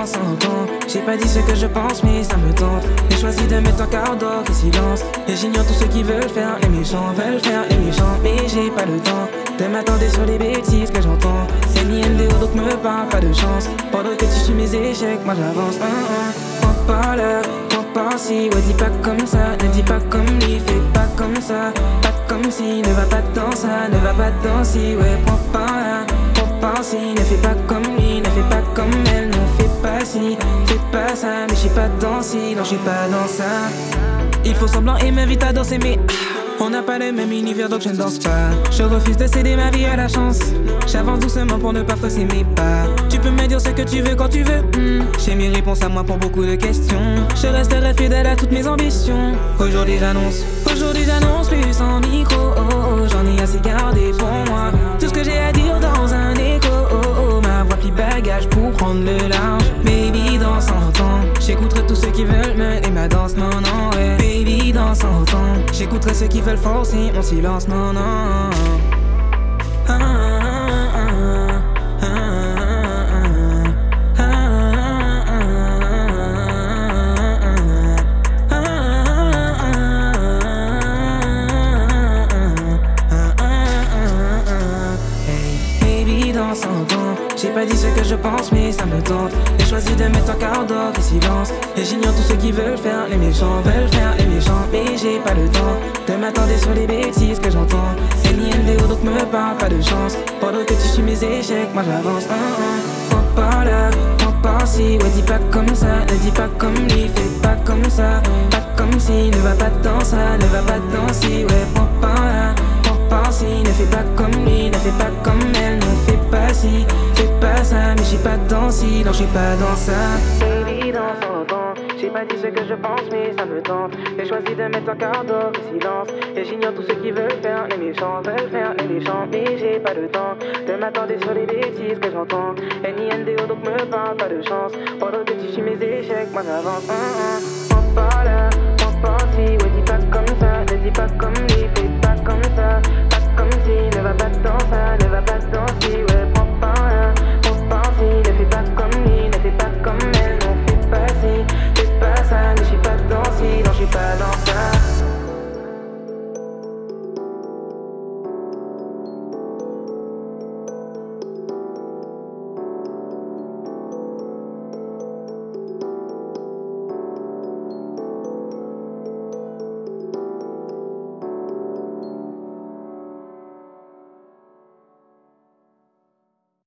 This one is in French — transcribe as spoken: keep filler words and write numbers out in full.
cent ans. J'ai pas dit ce que je pense mais ça me tente. J'ai choisi de mettre un quart d'heure de silence. Et j'ignore tous ceux qui veulent faire les méchants, veulent faire les méchants. Mais j'ai pas le temps de m'attendre sur les bêtises que j'entends. C'est ni N D O donc me parle pas de chance. Pendant que tu suis mes échecs, moi j'avance. Un, un, prends par là, prends par ci. Ouais dis pas comme ça, ne dis pas comme lui. Fais pas comme ça, pas comme si. Ne va pas dans ça, ne va pas dans ci. Ouais prends par là, prends par ci. Ne fais pas comme lui, ne fais pas comme elle. Non fais pas ci, fais pas ça. Mais je suis pas dans ci, non je suis pas dans ça. Il faut semblant et m'invite à danser mais on n'a pas le même univers donc je ne danse pas. Je refuse de céder ma vie à la chance. J'avance doucement pour ne pas fausser mes pas. Tu peux me dire ce que tu veux quand tu veux. hmm. J'ai mes réponses à moi pour beaucoup de questions. Je resterai fidèle à toutes mes ambitions. Aujourd'hui j'annonce, aujourd'hui j'annonce plus sans micro. Oh, oh, j'en ai assez gardé pour moi. Tout ce que j'ai à dire dans un écho. Oh, oh, ma voix puis bagage pour prendre le large. Baby dans cent ans, j'écouterai tous ceux qui veulent mener ma danse. Non non ouais. Baby dans cent ans, j'écouterai ceux qui veulent forcer mon silence. Non non. Ah, ah, ah, ah, Baby dans cent ans, j'ai pas dit ce que je pense mais ça me tente. J'ai choisi de mettre un quart d'heure de silence. Et j'ignore tous ceux qui veulent faire les méchants, veulent faire les méchants. Mais j'ai pas le temps de m'attendre sur les bêtises que j'entends. C'est ni N D O donc me parle pas de chance. Pendant que tu suis mes échecs, moi j'avance. Un, un, prends par là, prends par ci. Ouais dis pas comme ça, ne dis pas comme lui. Fais pas comme ça, pas comme si. Ne va pas dans ça, ne va pas dans ci. Ouais prends par là, prends par ci. Ne fais pas comme lui, ne fais pas comme elle. Ne fais pas ci, fais pas ça. Mais je suis pas dans ci, non je suis pas dans ça. Baby dans cent ans, j'ai pas dit ce que je pense mais ça me tente. J'ai choisi de mettre un quart d'heure de silence. Et j'ignore tous ceux qui veulent faire les méchants, veulent faire les méchants. Mais j'ai pas le temps de m'attendre sur les bêtises que j'entends. N I N D O donc me parle pas de chance. Pendant que tu suis mes échecs, moi j'avance. Un, un.